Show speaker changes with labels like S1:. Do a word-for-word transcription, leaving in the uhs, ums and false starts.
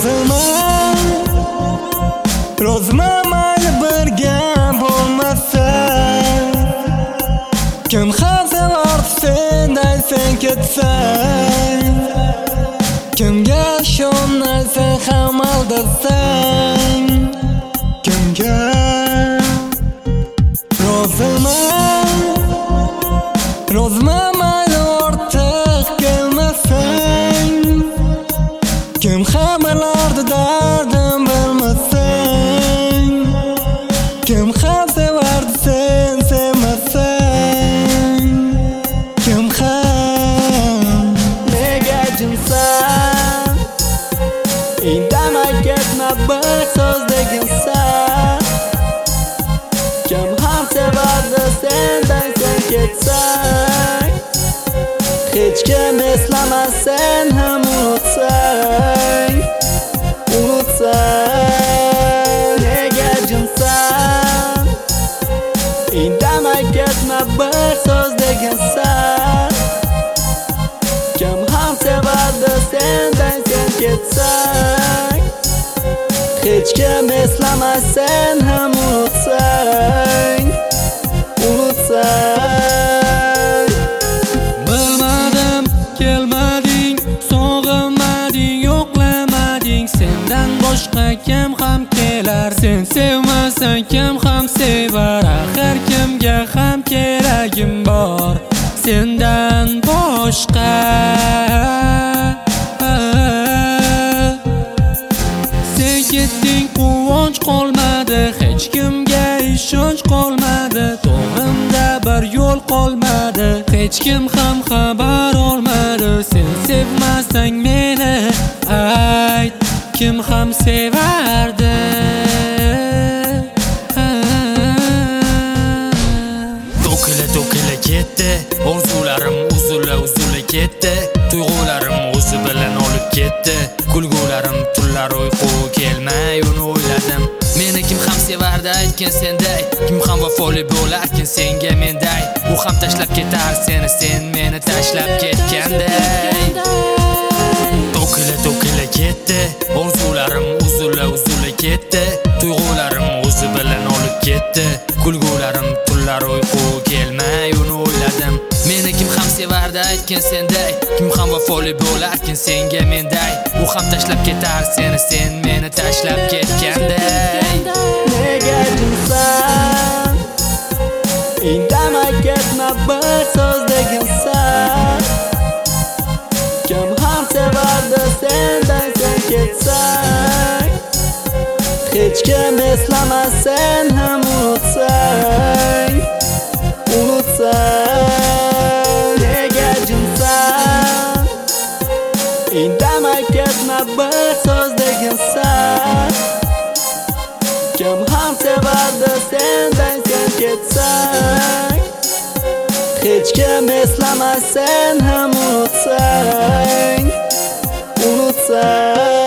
S1: Roziman, roziman mayli birga bo'lmasak, kim ham sevardi senday sen ketsang, kimga ishonmaysan ham aldasang, kimga roziman, roziman mayli ortiq kelmasang, kim ham bilardi dardim bilmasang, kim ham sevardi sen sevmasang, kim ham nega jimsan, indamay ketma bir so'z deginsan, kim ham sevardi sendan sen ketsang, hech kim eslamas sen ham unutsang, unutsang nega jimsan, indamay ketma bir so'z deginsan, kim ham sevardi sendan sen ketsang, hech kim eslamas sen ham unutsang, unutsang.
S2: Bilmadim, kelmading, sog'inmading, yo'qlamading, sendan boshqa kim ham kelar, sen sevmasang kim ham sevar, axir kimga ham keragim bor sendan boshqa. Sen ketding, quvonch qolmadi, hech kimga ishonch qolmadi, to'g'rimda bir yo'l qolmadi, hech kim ham xabar olmadi. Sen sevmasang meni ayt, kim ham sevardi?
S3: To'kila to'kila ketdi, orzularim uzula uzula ketdi, tuyg'ularim o'zi bilan olib ketdi, kulgularim tunlar uyqu kelmay uni o'yladim. Meni kim ham sevardi aytgin senday, kim ham vafoli bo'larkin senga menday, u ham tashlab ketar seni, sen meni tashlab ketganday. To'kila to'kila ketdi, orzularim uzula uzula ketdi, tuyg'ularim o'zi bilan olib ketdi, kulgularim tunlar uyqu kelmay uni o'yladim. Meni kim ham sevardi aytgin senday, kim ham vafoli bo'larkin senga menday, u ham tashlab ketar seni, sen meni tashlab ketganday.
S1: Nega jimsan, indamay ketma bir so'z deginsan, kim ham sevardi sendan sen ketsang, hech kim eslamas sen ham unutsang, unutsang nega jimsan, indamay ketma bir so'z deginsan, kim ham sevardi sendan sen ketsang, hech kim eslamas sen ham unutsang, unutsang.